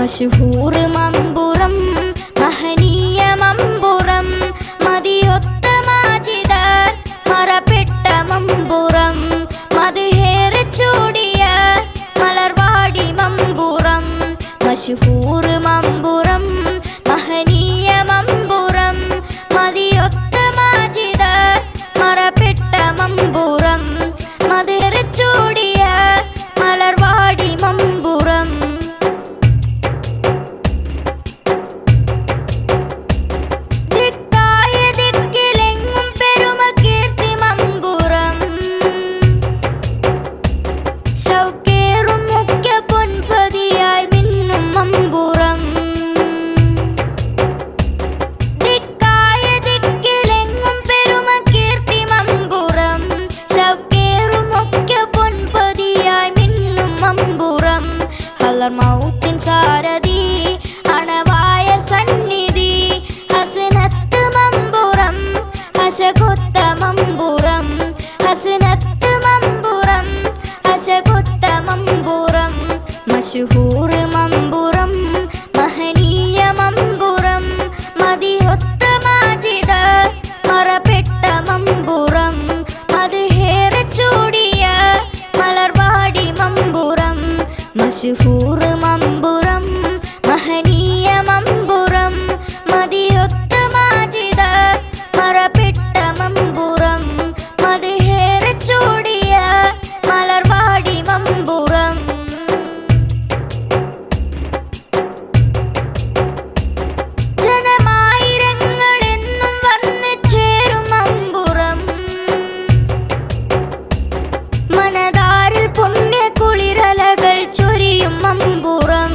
മശഹൂർ മമ്പുറം മഹനീയ മമ്പുറം മതിയൊത്ത മാജിദർ മറപ്പെട്ട മമ്പുറം മധുഹേറെ ചൂടിയ മലർവാടി മമ്പുറം മശഹൂർ മമ്പുറം മഹനീയ മമ്പുറം മതിയൊത്ത മാജിദർ മറപ്പെട്ട മമ്പുറം മധുഹേറെ ചൂടിയ മലർവാടി മമ്പുറം മൗത്തിൻ സാരഥി അണവായ സന്നിധി ഹസനത്ത് മമ്പുറം ഹശകൊത്ത മമ്പുറം ഹസനത്ത് മമ്പുറം ഹശകൊത്ത മമ്പുറം മശഹൂർ മമ്പുറം മഹനീയ മമ്പുറം മതിയൊത്ത മാജിദർ മറപ്പെട്ട മമ്പുറം മധുഹേറെ ചൂടിയ മലർവാടി മമ്പുറം മശഹൂർ മമ്പുറം മഹനീയ മമ്പുറം മതിയൊത്ത മാജിദർ മറപ്പെട്ട മമ്പുറം മധുഹേറെ ചൂടിയ മലർവാടി മമ്പുറം ജനമായിരങ്ങളെന്നും വന്ന് ചേരും മമ്പുറം മനതാരിൽ പുണ്യ കുളിരലകൾ ചൊരിയും മമ്പുറം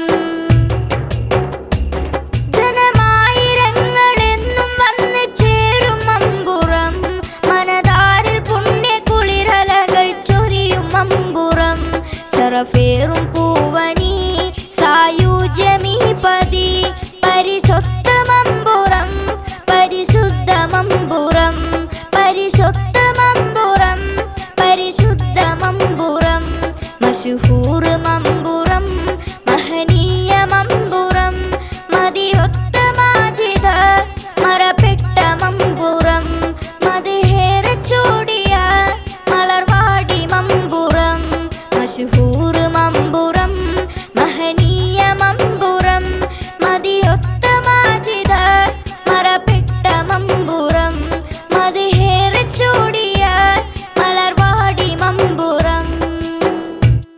ജനമായിരങ്ങളെന്നും വന്ന് ചേരും മമ്പുറം മനതാരിൽ പുണ്യ കുളിരലകൾ ചൊരിയും മമ്പുറം ശറഫേറും പൂവനി സായുജ്യമീപതി പരിശുദ്ധ മമ്പുറം പരിശുദ്ധ മമ്പുറം പരിശുദ്ധ മമ്പുറം പരിശുദ്ധ മമ്പുറം മശഹൂർ